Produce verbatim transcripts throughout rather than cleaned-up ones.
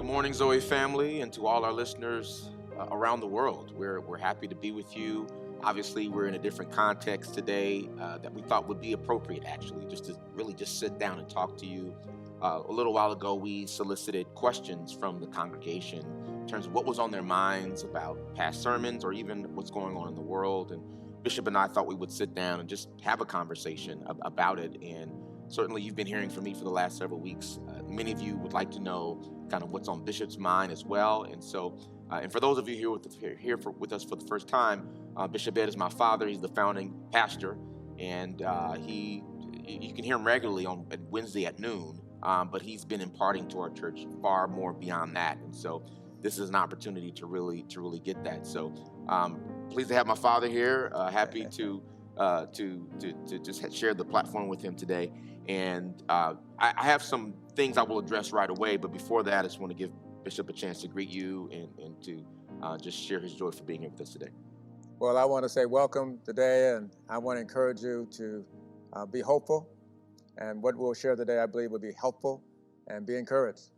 morning, Zoe family, and to all our listeners uh, around the world. We're, we're happy to be with you. Obviously, we're in a different context today uh, that we thought would be appropriate, actually, just to really just sit down and talk to you. Uh, a little while ago, we solicited questions from the congregation in terms of what was on their minds about past sermons or even what's going on in the world. And Bishop and I thought we would sit down and just have a conversation ab- about it. And certainly, you've been hearing from me for the last several weeks. Uh, many of you would like to know kind of what's on Bishop's mind as well. And so, uh, and for those of you here with the, here, here for, with us for the first time, uh, Bishop Ed is my father. He's the founding pastor, and uh, he you can hear him regularly on Wednesday at noon. Um, but he's been imparting to our church far more beyond that, and so this is an opportunity to really to really get that. So, um, pleased to have my father here. Uh, happy to uh, to to to just share the platform with him today. And uh, I, I have some things I will address right away. But before that, I just want to give Bishop a chance to greet you and, and to uh, just share his joy for being here with us today. Well, I want to say welcome today, and I want to encourage you to uh, be hopeful. And what we'll share today, I believe, will be helpful, and be encouraged.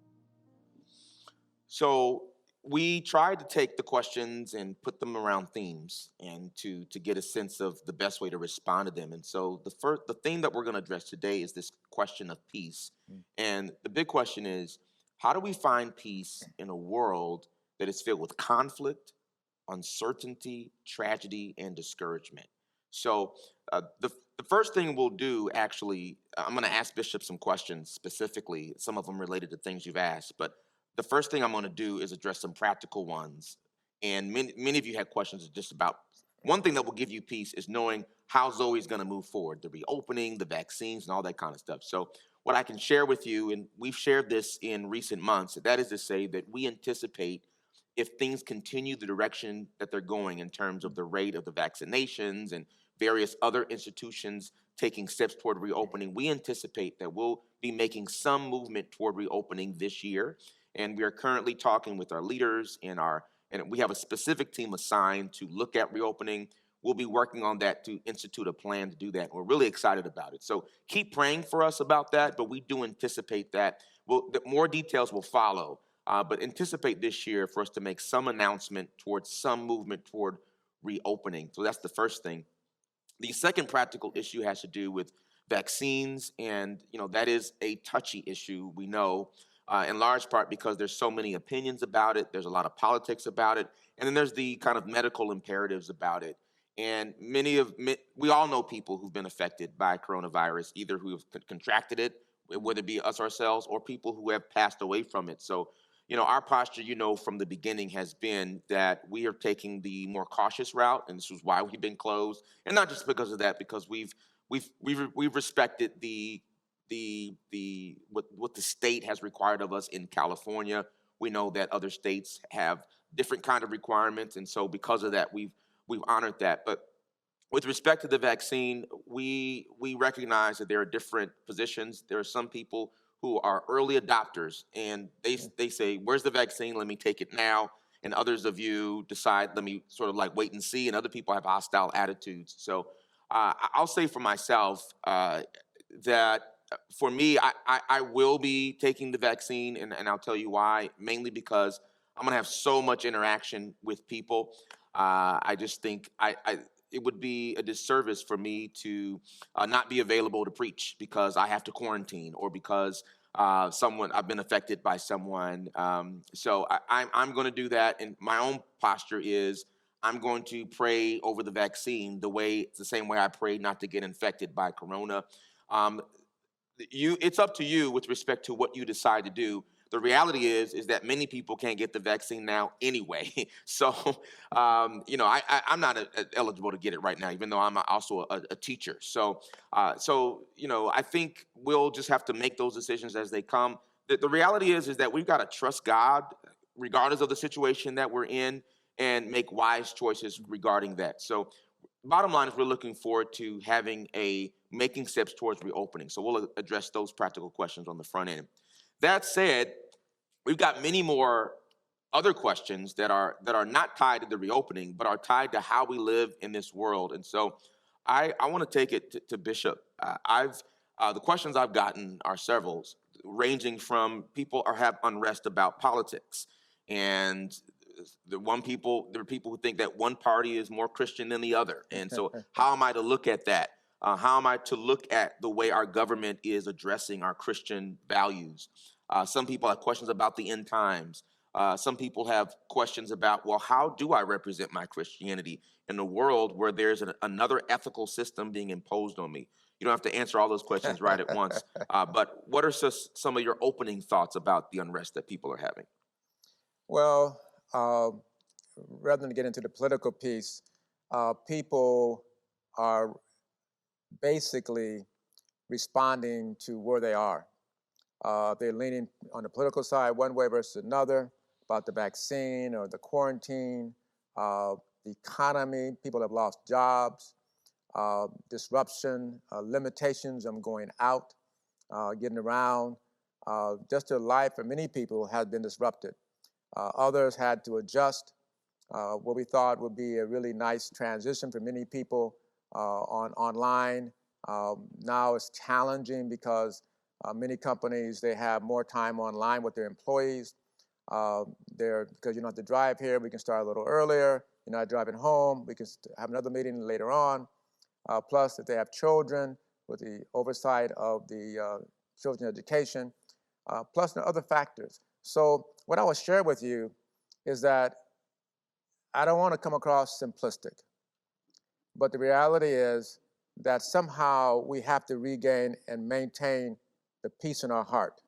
So we tried to take the questions and put them around themes and to to get a sense of the best way to respond to them. And so the first the theme that we're going to address today is this question of peace. Mm. And the big question is, how do we find peace in a world that is filled with conflict, uncertainty, tragedy, and discouragement? So uh, the the first thing we'll do, actually, I'm going to ask Bishop some questions specifically, some of them related to things you've asked, but the first thing I'm going to do is address some practical ones. And many, many of you had questions just about one thing that will give you peace is knowing how Zoe's going to move forward, the reopening, the vaccines, and all that kind of stuff. So, what I can share with you, and we've shared this in recent months, that is to say that we anticipate if things continue the direction that they're going in terms of the rate of the vaccinations and various other institutions taking steps toward reopening, we anticipate that we'll be making some movement toward reopening this year. And we are currently talking with our leaders and our and we have a specific team assigned to look at reopening. We'll be working on that to institute a plan to do that. We're really excited about it. So keep praying for us about that, but we do anticipate that we'll, that more details will follow. Uh, but anticipate this year for us to make some announcement towards some movement toward reopening. So that's the first thing. The second practical issue has to do with vaccines, and you know that is a touchy issue. We know, uh, in large part because there's so many opinions about it. There's a lot of politics about it, and then there's the kind of medical imperatives about it. And many of we all know people who've been affected by coronavirus, either who have contracted it, whether it be us ourselves, or people who have passed away from it. So you know, our posture, you know, from the beginning has been that we are taking the more cautious route, and this is why we've been closed, and not just because of that, because we've we've we've we've respected the the the what what the state has required of us in California. We know that other states have different kind of requirements, and so because of that, we've we've honored that. But with respect to the vaccine, we we recognize that there are different positions. There are some people who are early adopters, and they they say, "Where's the vaccine? Let me take it now." And others of you decide, "Let me sort of like wait and see." And other people have hostile attitudes. So uh, I- I'll say for myself uh, that uh, for me, I, I, I will be taking the vaccine, and, and I'll tell you why. Mainly because I'm gonna have so much interaction with people. Uh, I just think I, I it would be a disservice for me to uh, not be available to preach because I have to quarantine or because uh, someone I've been affected by someone. Um, so I, I'm I'm going to do that, and my own posture is I'm going to pray over the vaccine the way it's the same way I prayed not to get infected by corona. Um, you it's up to you with respect to what you decide to do. The reality is is that many people can't get the vaccine now anyway. So um, you know I, I i'm not a, a eligible to get it right now, even though I'm also a, a teacher. So uh, so you know I think we'll just have to make those decisions as they come. The, the reality is is that we've got to trust God regardless of the situation that we're in, and make wise choices regarding that. So bottom line is we're looking forward to having a making steps towards reopening. So we'll address those practical questions on the front end. That said, we've got many more other questions that are that are not tied to the reopening, but are tied to how we live in this world. And so I, I want to take it to, to Bishop. Uh, I've uh, the questions I've gotten are several. ranging from people are have unrest about politics, and the one people there are people who think that one party is more Christian than the other, and so how am I to look at that? Uh, how am I to look at the way our government is addressing our Christian values? Uh, some people have questions about the end times. Uh, some people have questions about, well, how do I represent my Christianity in a world where there's an, another ethical system being imposed on me? You don't have to answer all those questions right at once, uh, but what are s- some of your opening thoughts about the unrest that people are having? Well, uh, rather than get into the political piece, uh, people are basically responding to where they are. Uh, they're leaning on the political side one way versus another about the vaccine or the quarantine, uh, the economy. People have lost jobs, uh, disruption, uh, limitations on going out, uh, getting around. Uh, just their life for many people has been disrupted. Uh, others had to adjust. Uh, what we thought would be a really nice transition for many people uh, on online. Um, now it's challenging because uh, many companies, they have more time online with their employees. Uh, they're, because you don't have to drive here, we can start a little earlier. You're not driving home, we can have another meeting later on. Uh, plus, if they have children, with the oversight of the uh, children's education, uh, plus the other factors. So what I will share with you is that I don't want to come across simplistic, but the reality is that somehow we have to regain and maintain the peace in our heart.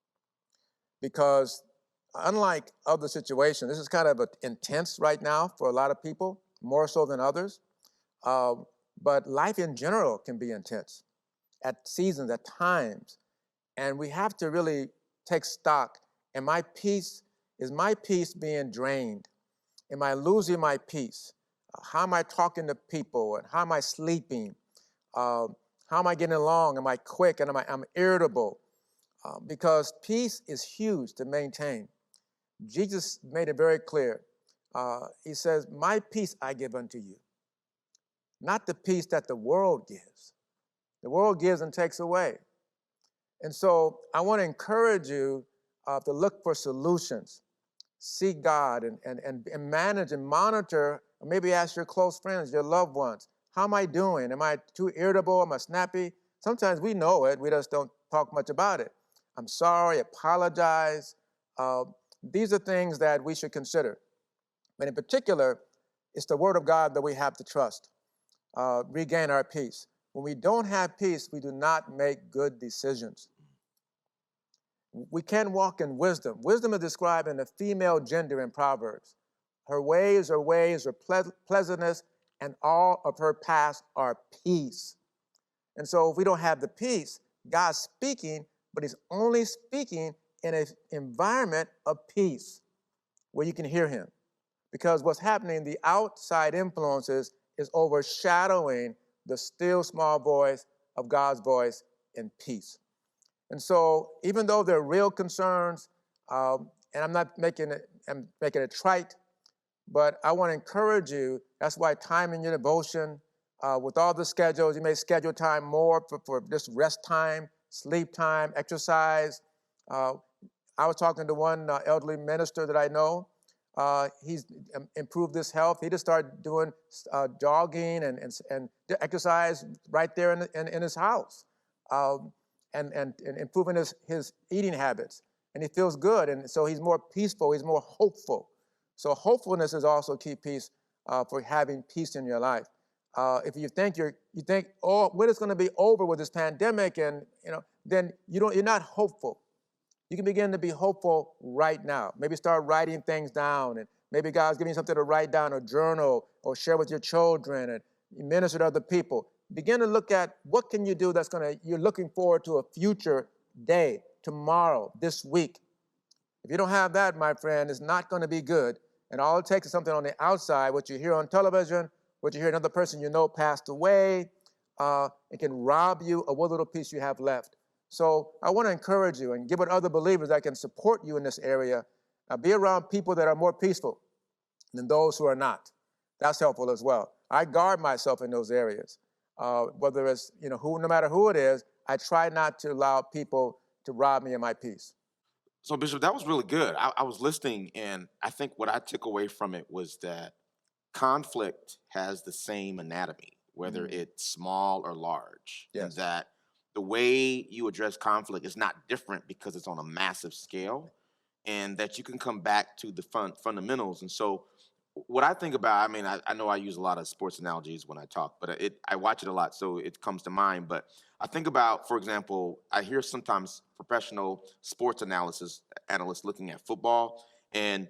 Because unlike other situations, this is kind of a, intense right now for a lot of people, more so than others. Uh, but life in general can be intense at seasons, at times. And we have to really take stock. And my peace, is my peace being drained? Am I losing my peace? How am I talking to people? And how am I sleeping? Uh, how am I getting along? Am I quick? And am I I'm irritable? Uh, because peace is huge to maintain. Jesus made it very clear. Uh, he says, my peace I give unto you, not the peace that the world gives. The world gives and takes away. And so I want to encourage you uh, to look for solutions. Seek God and, and, and, and manage and monitor, or maybe ask your close friends, your loved ones, how am I doing? Am I too irritable? Am I snappy? Sometimes we know it, we just don't talk much about it. I'm sorry, apologize. Uh, these are things that we should consider. But in particular, it's the Word of God that we have to trust, uh, regain our peace. When we don't have peace, we do not make good decisions. We can walk in wisdom. Wisdom is described in the female gender in Proverbs. Her ways are ways of ple- pleasantness, and all of her paths are peace. And so if we don't have the peace, God's speaking, but he's only speaking in an environment of peace where you can hear him. Because what's happening, the outside influences is overshadowing the still small voice of God's voice in peace. And so even though there are real concerns, um, and I'm not making it, I'm making it trite, but I want to encourage you. That's why time in your devotion, uh, with all the schedules, you may schedule time more for, for just rest time, sleep time, exercise. Uh, I was talking to one uh, elderly minister that I know. Uh, he's improved his health. He just started doing uh, jogging and, and, and exercise right there in, in, in his house. Um, And, and, and improving his, his eating habits. And he feels good, and so he's more peaceful, he's more hopeful. So hopefulness is also key piece uh, for having peace in your life. Uh, if you think you're, you think, oh, when it's going to be over with this pandemic, and you know, then you don't, you're not hopeful. You can begin to be hopeful right now. Maybe start writing things down, and maybe God's giving you something to write down, a journal, or share with your children, and minister to other people. Begin to look at what can you do that's going to, you're looking forward to a future day, tomorrow, this week. If you don't have that, my friend, it's not going to be good. And all it takes is something on the outside, what you hear on television, what you hear another person you know passed away. Uh, it can rob you of what little piece you have left. So I want to encourage you and give it other believers that can support you in this area. Uh, be around people that are more peaceful than those who are not. That's helpful as well. I guard myself in those areas. Uh, whether it's, you know, who, no matter who it is, I try not to allow people to rob me of my peace. So, Bishop, that was really good. I, I was listening, and I think what I took away from it was that conflict has the same anatomy, whether Mm, it's small or large, and yes, that the way you address conflict is not different because it's on a massive scale, and that you can come back to the fun, fundamentals. And so, what I think about, I mean, I, I know I use a lot of sports analogies when I talk, but it I watch it a lot, so it comes to mind. But I think about, for example, I hear sometimes professional sports analysis analysts looking at football, and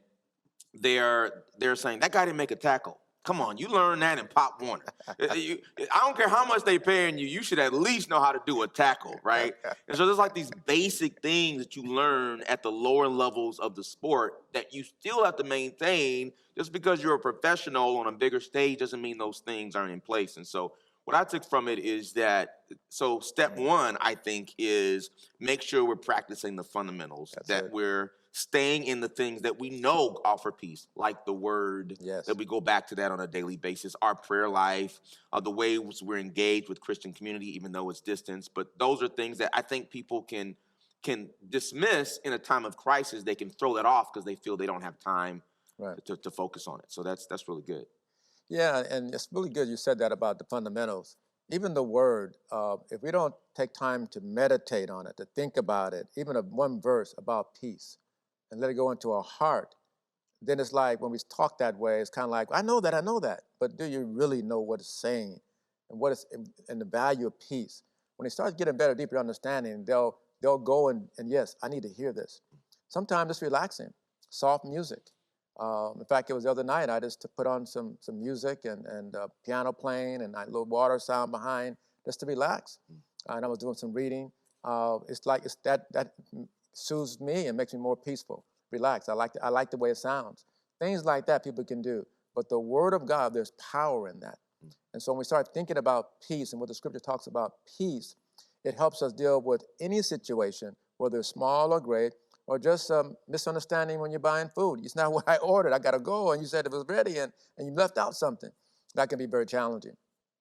they're they're saying that guy didn't make a tackle. Come on, you learned that in Pop Warner. Uh, you- I don't care how much they paying you, you should at least know how to do a tackle, right? And so there's like these basic things that you learn at the lower levels of the sport that you still have to maintain. Just because you're a professional on a bigger stage doesn't mean those things aren't in place. And so what I took from it is that, so step one, I think, is make sure we're practicing the fundamentals, that's that it. we're staying in the things that we know offer peace, like the word, Yes, that we go back to that on a daily basis, our prayer life, uh, the ways we're engaged with Christian community, even though it's distance. But those are things that I think people can can dismiss in a time of crisis. They can throw that off because they feel they don't have time right. to, to focus on it. So that's that's really good. Yeah, and it's really good you said that about the fundamentals. Even the word, uh, if we don't take time to meditate on it, to think about it, even a one verse about peace, and let it go into our heart, then it's like when we talk that way, it's kind of like, I know that, I know that, but do you really know what it's saying and what is and the value of peace? When they start getting better, deeper understanding, they'll they'll go and, and yes, I need to hear this. Sometimes it's relaxing, soft music. Um, in fact, it was the other night I just to put on some some music and and uh, piano playing and a little water sound behind just to relax. And I was doing some reading. Uh, it's like it's that that soothes me and makes me more peaceful, relaxed. I like the, I like the way it sounds. Things like that people can do. But the Word of God, there's power in that. And so when we start thinking about peace and what the Scripture talks about peace, it helps us deal with any situation, whether it's small or great, or just some misunderstanding when you're buying food. It's not what I ordered. I got to go, and you said it was ready, and, and you left out something. That can be very challenging.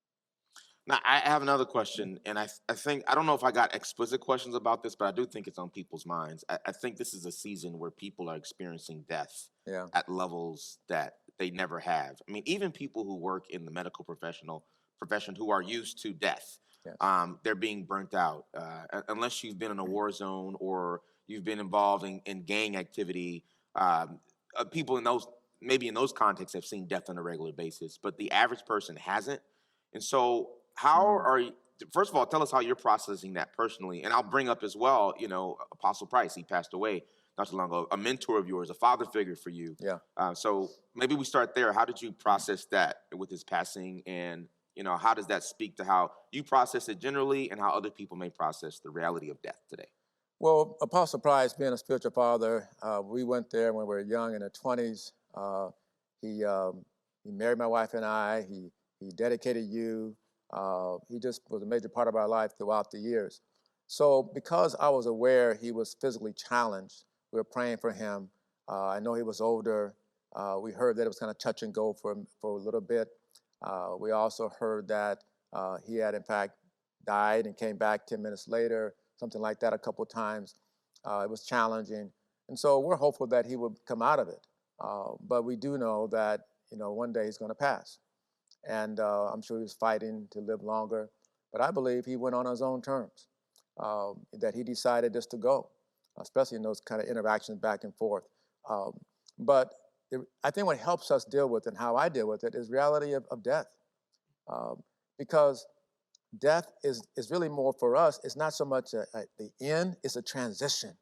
Now, I have another question, and I, I think, I don't know if I got explicit questions about this, but I do think it's on people's minds. I, I think this is a season where people are experiencing death Yeah. at levels that they never have. I mean, even people who work in the medical professional profession who are used to death, Yes. um, they're being burnt out. Uh, un- unless you've been in a war zone or you've been involved in, in gang activity, um, uh, people in those, maybe in those contexts, have seen death on a regular basis, but the average person hasn't. And so, how Mm. are you? First of all, tell us how you're processing that personally, and I'll bring up as well. You know, Apostle Price, he passed away not too long ago. A mentor of yours, a father figure for you. Yeah. Uh, so maybe we start there. How did you process that with his passing, and you know, how does that speak to how you process it generally, and how other people may process the reality of death today? Well, Apostle Price, being a spiritual father, uh, we went there when we were young in the twenties. Uh, he um, he married my wife and I. He he dedicated you. Uh, he just was a major part of our life throughout the years. So, because I was aware he was physically challenged, we were praying for him. Uh, I know he was older. Uh, we heard that it was kind of touch and go for for a little bit. Uh, we also heard that uh, he had, in fact, died and came back ten minutes later, something like that a couple of times. Uh, it was challenging. And so we're hopeful that he would come out of it. Uh, but we do know that, you know, one day he's going to pass. And uh, I'm sure he was fighting to live longer. But I believe he went on his own terms, um, that he decided just to go, especially in those kind of interactions back and forth. Um, but it, I think what helps us deal with it and how I deal with it is reality of, of death. Um, because death is, is really more for us, it's not so much a, a, the end, it's a transition.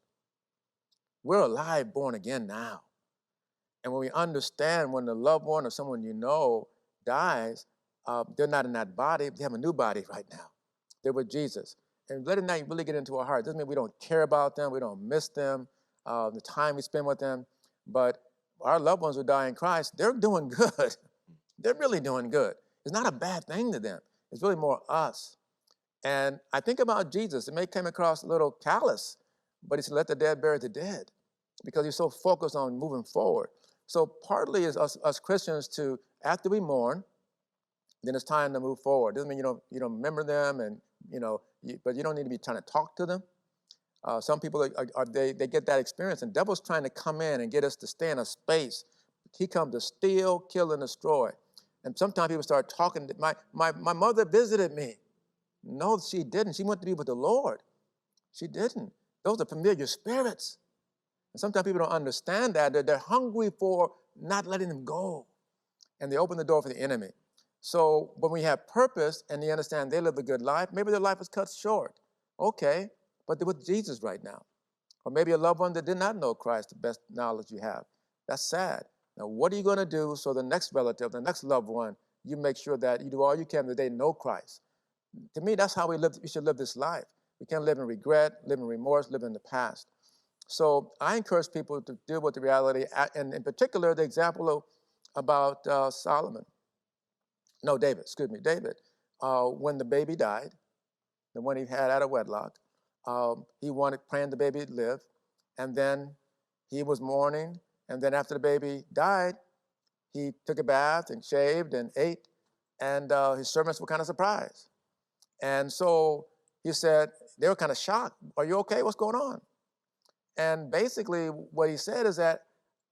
We're alive, born again now. And when we understand when the loved one or someone you know dies, uh, they're not in that body, they have a new body right now. They're with Jesus. And letting that really get into our heart doesn't mean we don't care about them, we don't miss them, uh, the time we spend with them. But our loved ones who die in Christ, they're doing good. They're really doing good. It's not a bad thing to them. It's really more us. And I think about Jesus. It may come across a little callous, but he said, let the dead bury the dead, because he's so focused on moving forward. So partly is us, us Christians to, after we mourn, then it's time to move forward. Doesn't mean you don't, you don't remember them, and you know, you, but you don't need to be trying to talk to them. Uh, some people are, are, are- they they get that experience, and devil's trying to come in and get us to stay in a space. He comes to steal, kill, and destroy. And sometimes people start talking. My my my mother visited me. No, she didn't. She went to be with the Lord. She didn't. Those are familiar spirits. And sometimes people don't understand that. They're, they're hungry for not letting them go. And they open the door for the enemy. So when we have purpose and they understand they live a good life, maybe their life is cut short. Okay, but they're with Jesus right now. Or maybe a loved one that did not know Christ, the best knowledge you have. That's sad. Now, what are you going to do so the next relative, the next loved one, you make sure that you do all you can that they know Christ? To me, that's how we live. We should live this life. We can't live in regret, live in remorse, live in the past. So I encourage people to deal with the reality, and in particular, the example of, about uh, Solomon. No, David, excuse me, David. Uh, when the baby died, the one he had out of wedlock, um, he wanted, praying the baby to live, and then he was mourning, and then after the baby died, he took a bath and shaved and ate, and uh, his servants were kind of surprised. And so he said, they were kind of shocked. Are you okay? What's going on? And basically what he said is that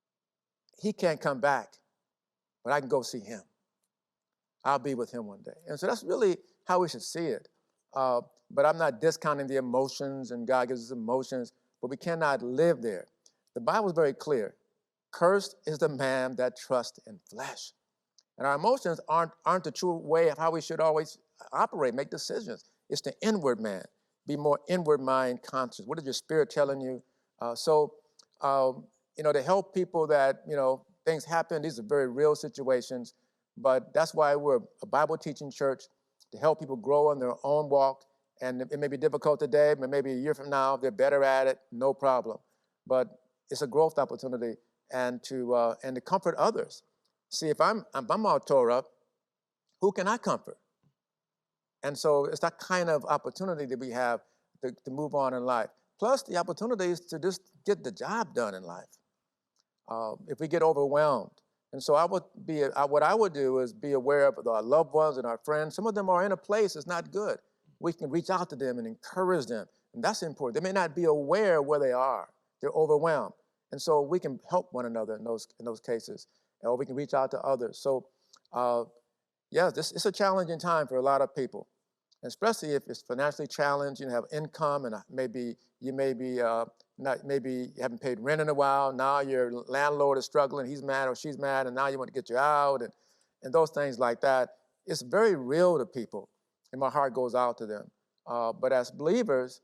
he can't come back, but I can go see him. I'll be with him one day. And so that's really how we should see it. Uh, but I'm not discounting the emotions, and God gives us emotions, but we cannot live there. The Bible is very clear. Cursed is the man that trusts in flesh. And our emotions aren't, aren't the true way of how we should always operate, make decisions. It's the inward man. Be more inward mind conscious. What is your spirit telling you? Uh, so, um, you know, to help people that, you know, things happen, these are very real situations, but that's why we're a Bible teaching church, to help people grow in their own walk. And it may be difficult today, but maybe a year from now, they're better at it, no problem. But it's a growth opportunity, and to, uh, and to comfort others. See, if I'm, if I'm all tore up, who can I comfort? And so it's that kind of opportunity that we have to, to move on in life. Plus the opportunities to just get the job done in life. Uh, if we get overwhelmed. And so I would be, I, what I would do is be aware of our loved ones and our friends. Some of them are in a place that's not good. We can reach out to them and encourage them. And that's important. They may not be aware where they are. They're overwhelmed. And so we can help one another in those, in those cases. Or we can reach out to others. So, uh, yeah, this, it's a challenging time for a lot of people. And especially if it's financially challenged, you have income, and maybe you may be uh, not, maybe you haven't paid rent in a while. Now your landlord is struggling, he's mad or she's mad, and now you want to get you out, and, and those things like that. It's very real to people, and my heart goes out to them. Uh, but as believers,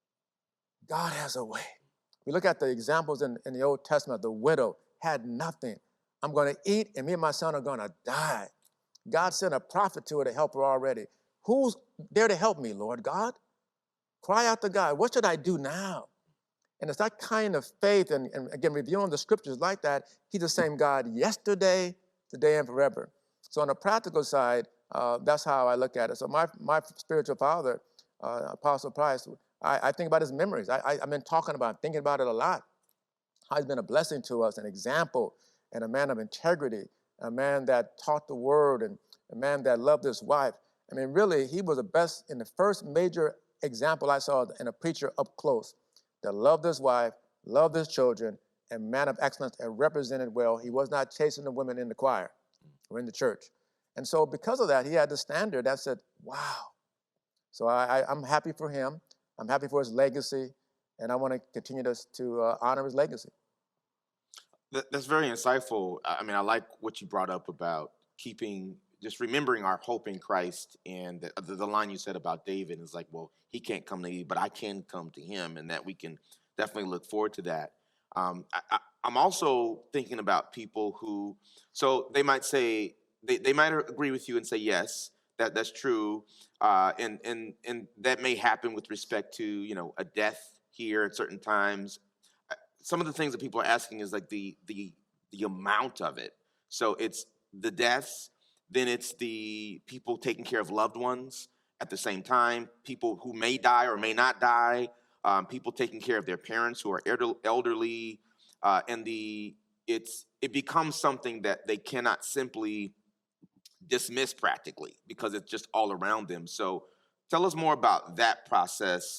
God has a way. We look at the examples in, in the Old Testament. The widow had nothing. I'm going to eat, and me and my son are going to die. God sent a prophet to her to help her already. Who's there to help me, Lord God? Cry out to God. What should I do now? And it's that kind of faith, and, and again, reviewing the scriptures like that, he's the same God yesterday, today, and forever. So on the practical side, uh, that's how I look at it. So my, my spiritual father, uh, Apostle Price, I, I think about his memories. I, I, I've been talking about, thinking about it a lot. How he's been a blessing to us, an example, and a man of integrity, a man that taught the word, and a man that loved his wife. I mean, really, he was the best, in the first major example I saw in a preacher up close, that loved his wife, loved his children, and man of excellence, and represented well. He was not chasing the women in the choir or in the church. And so because of that, he had the standard that said, wow. So I, I, I'm happy for him. I'm happy for his legacy, and I want to continue to, to uh, honor his legacy. That, that's very insightful. I mean, I like what you brought up about keeping, just remembering our hope in Christ, and the, the, the line you said about David is like, well, he can't come to me, but I can come to him, and that we can definitely look forward to that. Um, I, I, I'm also thinking about people who, so they might say, they, they might agree with you and say, yes, that that's true. Uh, and, and, and that may happen with respect to, you know, a death here at certain times. Some of the things that people are asking is like the the the amount of it. So it's the deaths, then it's the people taking care of loved ones at the same time, people who may die or may not die, um, people taking care of their parents who are elderly, uh, and the it's it becomes something that they cannot simply dismiss practically because it's just all around them. So tell us more about that process.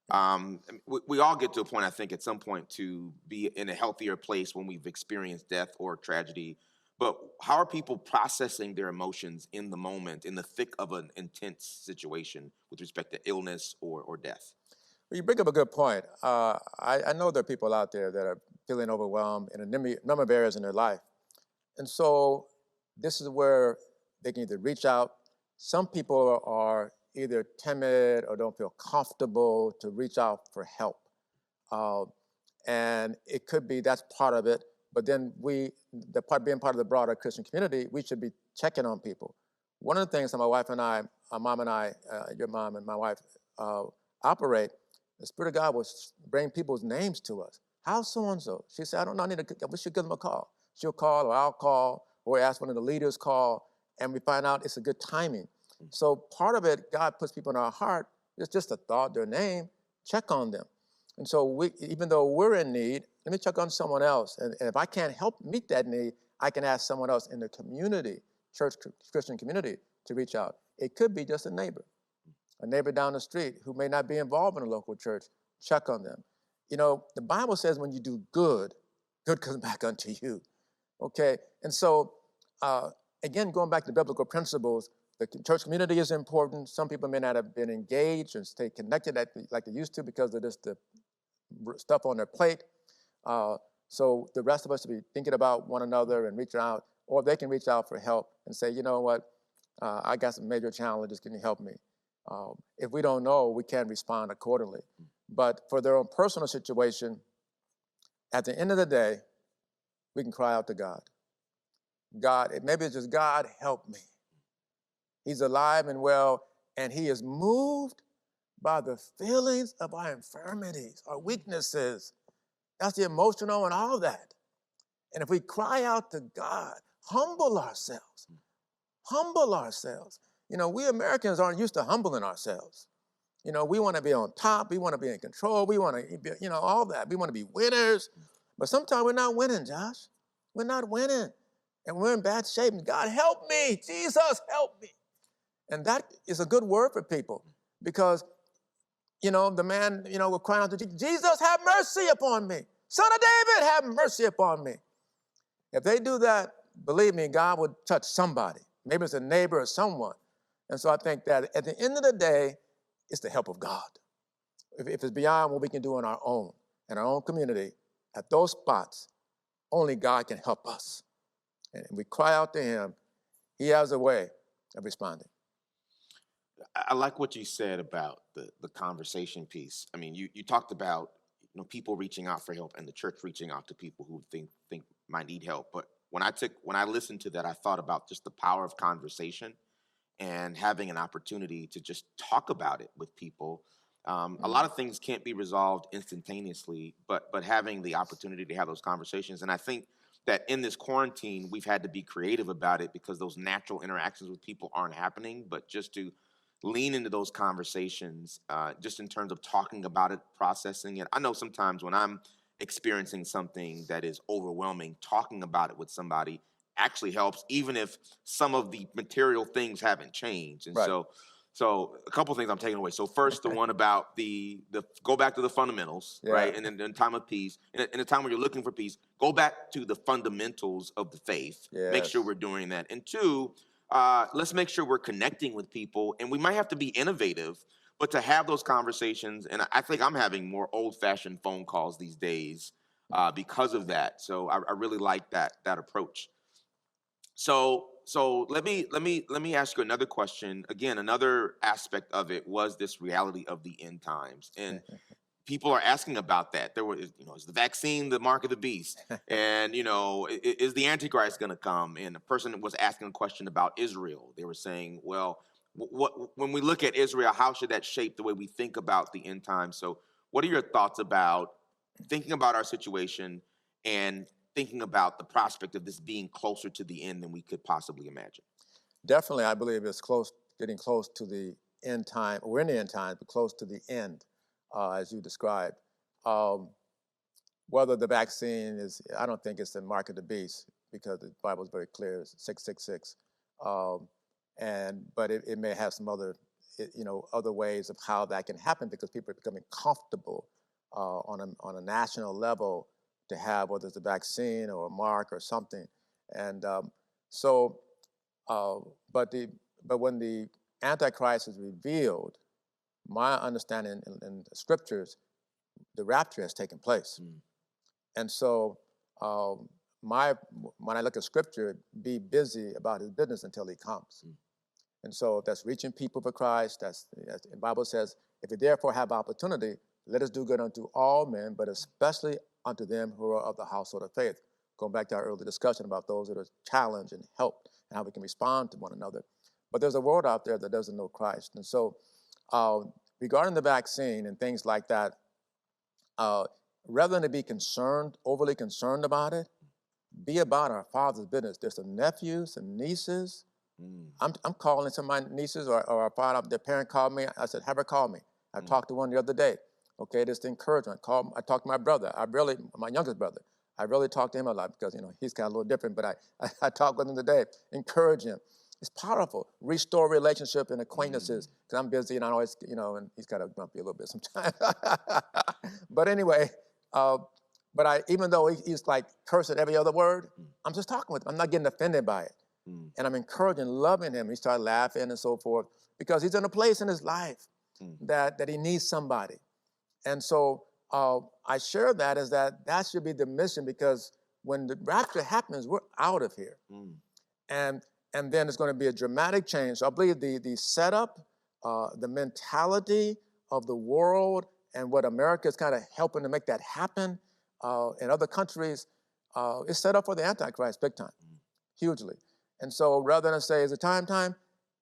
Um, I mean, we, we all get to a point, I think, at some point to be in a healthier place when we've experienced death or tragedy. But how are people processing their emotions in the moment, in the thick of an intense situation with respect to illness or, or death? Well, you bring up a good point. Uh, I, I know there are people out there that are feeling overwhelmed in a number number of areas in their life. And so this is where they can either reach out. Some people are either timid or don't feel comfortable to reach out for help. Uh, and it could be that's part of it. But then we, the part being part of the broader Christian community, we should be checking on people. One of the things that my wife and I, my mom and I, uh, your mom and my wife uh, operate, the Spirit of God will bring people's names to us. How's so and so? She said, I don't know. I need to. We should give them a call. She'll call, or I'll call, or ask one of the leaders call, and we find out it's a good timing. So part of it, God puts people in our heart. It's just a thought, their name. Check on them. And so we, even though we're in need, let me check on someone else. And, and if I can't help meet that need, I can ask someone else in the community, church, Christian community, to reach out. It could be just a neighbor, a neighbor down the street who may not be involved in a local church. Check on them. You know, the Bible says when you do good, good comes back unto you. Okay? And so, uh, again, going back to biblical principles, the church community is important. Some people may not have been engaged and stay connected like they used to because of this the stuff on their plate. Uh, so the rest of us should be thinking about one another and reaching out, or they can reach out for help and say, you know what, uh, I got some major challenges. Can you help me? Um, if we don't know, we can respond accordingly. But for their own personal situation, at the end of the day, we can cry out to God. God, maybe it's just, God, help me. He's alive and well, and he is moved by the feelings of our infirmities, our weaknesses. That's the emotional and all that. And if we cry out to God, humble ourselves, humble ourselves. You know, we Americans aren't used to humbling ourselves. You know, we want to be on top. We want to be in control. We want to, be, you know, all that. We want to be winners. But sometimes we're not winning, Josh. We're not winning. And we're in bad shape. And God, help me. Jesus, help me. And that is a good word for people because, you know, the man, you know, will cry out to Jesus, Jesus, have mercy upon me. Son of David, have mercy upon me. If they do that, believe me, God would touch somebody. Maybe it's a neighbor or someone. And so I think that at the end of the day, it's the help of God. If, if it's beyond what we can do on our own, in our own community, at those spots, only God can help us. And we cry out to him. He has a way of responding. I like what you said about the, the conversation piece. I mean, you, you talked about, you know, people reaching out for help and the church reaching out to people who think think might need help. But when I took when I listened to that, I thought about just the power of conversation and having an opportunity to just talk about it with people. Um, mm-hmm. A lot of things can't be resolved instantaneously, but but having the opportunity to have those conversations. And I think that in this quarantine, we've had to be creative about it because those natural interactions with people aren't happening, but just to lean into those conversations, uh, just in terms of talking about it, processing it. I know sometimes when I'm experiencing something that is overwhelming, talking about it with somebody actually helps, even if some of the material things haven't changed. And right. so, so a couple of things I'm taking away. So first, the one about the the go back to the fundamentals, yeah. right? And in, in time of peace, in a, in a time where you're looking for peace, go back to the fundamentals of the faith. Yes. Make sure we're doing that. And two, Uh, let's make sure we're connecting with people, and we might have to be innovative, but to have those conversations, and I think I'm having more old-fashioned phone calls these days uh, because of that. So I, I really like that that approach. So so let me let me let me ask you another question. Again, another aspect of it was this reality of the end times, and people are asking about that. There was, you know, is the vaccine the mark of the beast? And, you know, is, is the Antichrist going to come? And a person was asking a question about Israel. They were saying, well, what when we look at Israel, how should that shape the way we think about the end times? So what are your thoughts about thinking about our situation and thinking about the prospect of this being closer to the end than we could possibly imagine? Definitely, I believe it's close, getting close to the end time. We're in the end time, but close to the end. Uh, as you described. Um, whether the vaccine is, I don't think it's the mark of the beast because the Bible is very clear, it's six six six. Um, and, but it, it may have some other it, you know, other ways of how that can happen because people are becoming comfortable uh, on a on a national level to have whether it's a vaccine or a mark or something, and um, so. Uh, but the but when the Antichrist is revealed, my understanding in, in the scriptures, the rapture has taken place, Mm. and so um, my when I look at scripture, be busy about his business until he comes. Mm. And so that's reaching people for Christ. That's, that's the Bible says, if we therefore have opportunity, let us do good unto all men, but especially unto them who are of the household of faith. Going back to our earlier discussion about those that are challenged and helped and how we can respond to one another. But there's a world out there that doesn't know Christ. And so uh, regarding the vaccine and things like that, uh, rather than to be concerned, overly concerned about it, be about our Father's business. There's some nephews, some nieces. Mm. I'm, I'm calling some of my nieces or, or our father, their parent called me. I said, have her call me. I Mm. talked to one the other day. Okay, just encouragement. Call, I talked to my brother. I really, my youngest brother. I really talked to him a lot because, you know, he's kind of a little different, but I, I, I talked with him today. Encourage him. It's powerful. Restore relationship and acquaintances. Because I'm busy and I always, you know, and he's kind of grumpy a little bit sometimes. But anyway, uh, but I, even though he, he's like cursing every other word, Mm. I'm just talking with him. I'm not getting offended by it. Mm. And I'm encouraging, loving him. He started laughing and so forth because he's in a place in his life Mm. that, that he needs somebody. And so uh, I share that as that that should be the mission because when the rapture happens, we're out of here. Mm. And, and then it's going to be a dramatic change. So I believe the, the setup, uh, the mentality of the world and what America is kind of helping to make that happen uh, in other countries uh, is set up for the Antichrist big time, Mm. hugely. And so rather than say, is it time, time?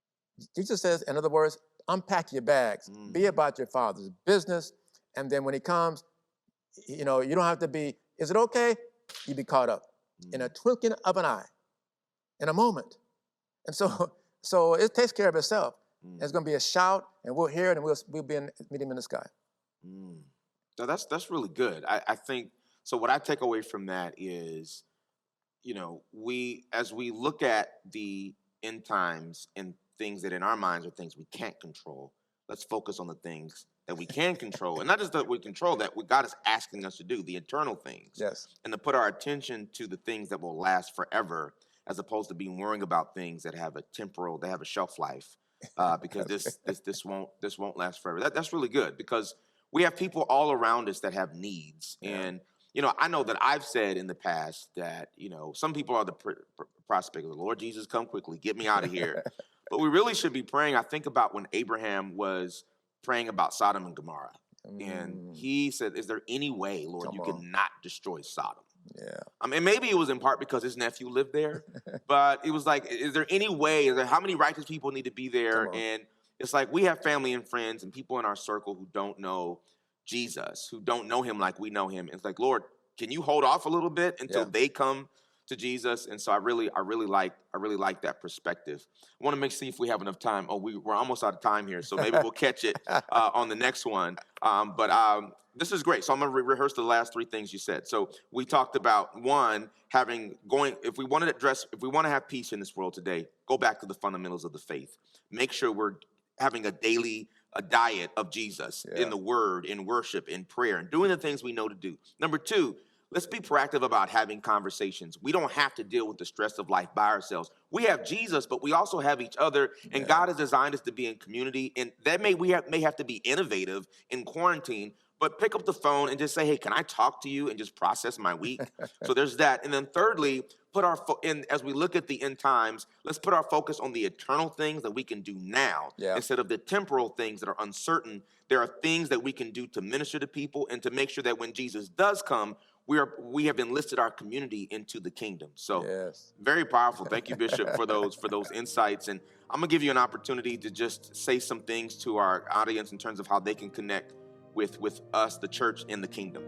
Jesus says, in other words, unpack your bags, Mm. be about your Father's business. And then when he comes, you know, you don't have to be, is it okay? You be caught up Mm. in a twinkling of an eye, in a moment. And so, so it takes care of itself. Mm. There's going to be a shout, and we'll hear it, and we'll, we'll be in, meet him in the sky. Mm. So that's that's really good. I, I think so. What I take away from that is, you know, we as we look at the end times and things that in our minds are things we can't control. Let's focus on the things that we can control, and not just that we control, that what God is asking us to do, the eternal things, Yes. and to put our attention to the things that will last forever, as opposed to being worrying about things that have a temporal, they have a shelf life, uh, because this this this won't this won't last forever. That that's really good because we have people all around us that have needs, Yeah. and you know, I know that I've said in the past that, you know, some people are the pr- pr- prospect of the Lord Jesus, come quickly, get me out of here. But we really should be praying. I think about when Abraham was praying about Sodom and Gomorrah. And Mm, he said, is there any way, Lord, come you on. cannot destroy Sodom? Yeah. I mean, maybe it was in part because his nephew lived there, but it was like, is there any way, is there, how many righteous people need to be there? Come on. And it's like we have family and friends and people in our circle who don't know Jesus, who don't know him like we know him. It's like, Lord, can you hold off a little bit until Yeah. they come to Jesus? And so I really, I really like, I really like that perspective. I want to make see if we have enough time. Oh, we, we're almost out of time here, so maybe we'll catch it uh, on the next one. Um, but um, this is great. So I'm going to re- rehearse the last three things you said. So we talked about one, having going. If we want to address, if we want to have peace in this world today, go back to the fundamentals of the faith. Make sure we're having a daily a diet of Jesus Yeah. in the word, in worship, in prayer, and doing the things we know to do. Number two, let's be proactive about having conversations. We don't have to deal with the stress of life by ourselves. We have Jesus, but we also have each other, and Yeah. God has designed us to be in community. And that may we have, may have to be innovative in quarantine, but pick up the phone and just say, hey, can I talk to you and just process my week? So there's that. And then thirdly, put our fo- in as we look at the end times, let's put our focus on the eternal things that we can do now Yeah. instead of the temporal things that are uncertain. There are things that we can do to minister to people and to make sure that when Jesus does come, we are we have enlisted our community into the kingdom. So Yes. very powerful. Thank you, Bishop, for those for those insights. And I'm gonna give you an opportunity to just say some things to our audience in terms of how they can connect with with us, the church, in the kingdom.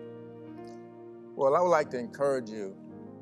Well, I would like to encourage you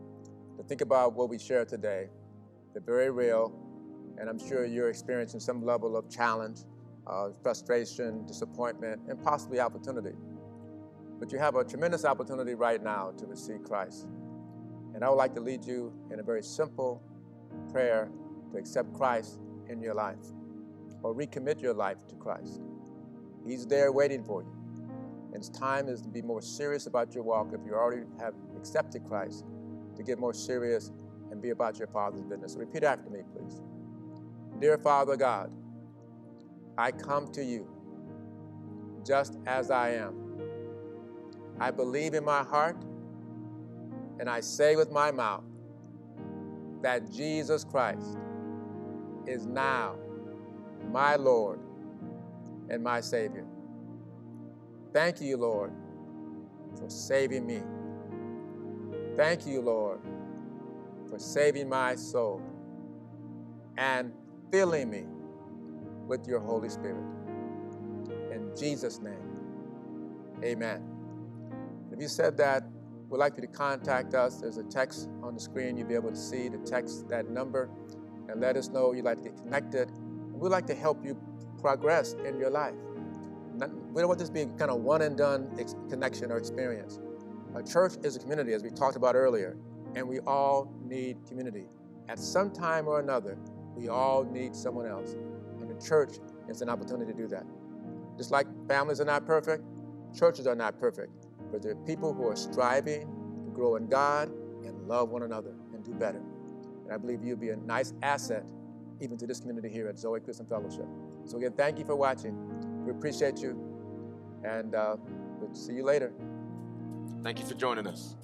to think about what we shared today. They're very real, and I'm sure you're experiencing some level of challenge, uh, frustration, disappointment, and possibly opportunity. But you have a tremendous opportunity right now to receive Christ. And I would like to lead you in a very simple prayer to accept Christ in your life. or recommit your life to Christ. He's there waiting for you. And it's time is to be more serious about your walk if you already have accepted Christ, to get more serious and be about your Father's business. So repeat after me, please. Dear Father God, I come to you just as I am. I believe in my heart and I say with my mouth that Jesus Christ is now my Lord and my Savior. Thank you, Lord, for saving me. Thank you, Lord, for saving my soul and filling me with your Holy Spirit. In Jesus' name, amen. If you said that, we'd like you to contact us. There's a text on the screen. You'll be able to see the text, that number, and let us know you'd like to get connected. And we'd like to help you progress in your life. Not, we don't want this to be kind of one and done ex- connection or experience. A church is a community, as we talked about earlier, and we all need community. At some time or another, we all need someone else, and the church is an opportunity to do that. Just like families are not perfect, churches are not perfect, but there are people who are striving to grow in God and love one another and do better. And I believe you'll be a nice asset even to this community here at Zoe Christian Fellowship. So again, thank you for watching. We appreciate you, and uh, we'll see you later. Thank you for joining us.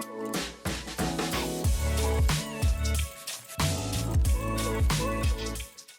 Thank you.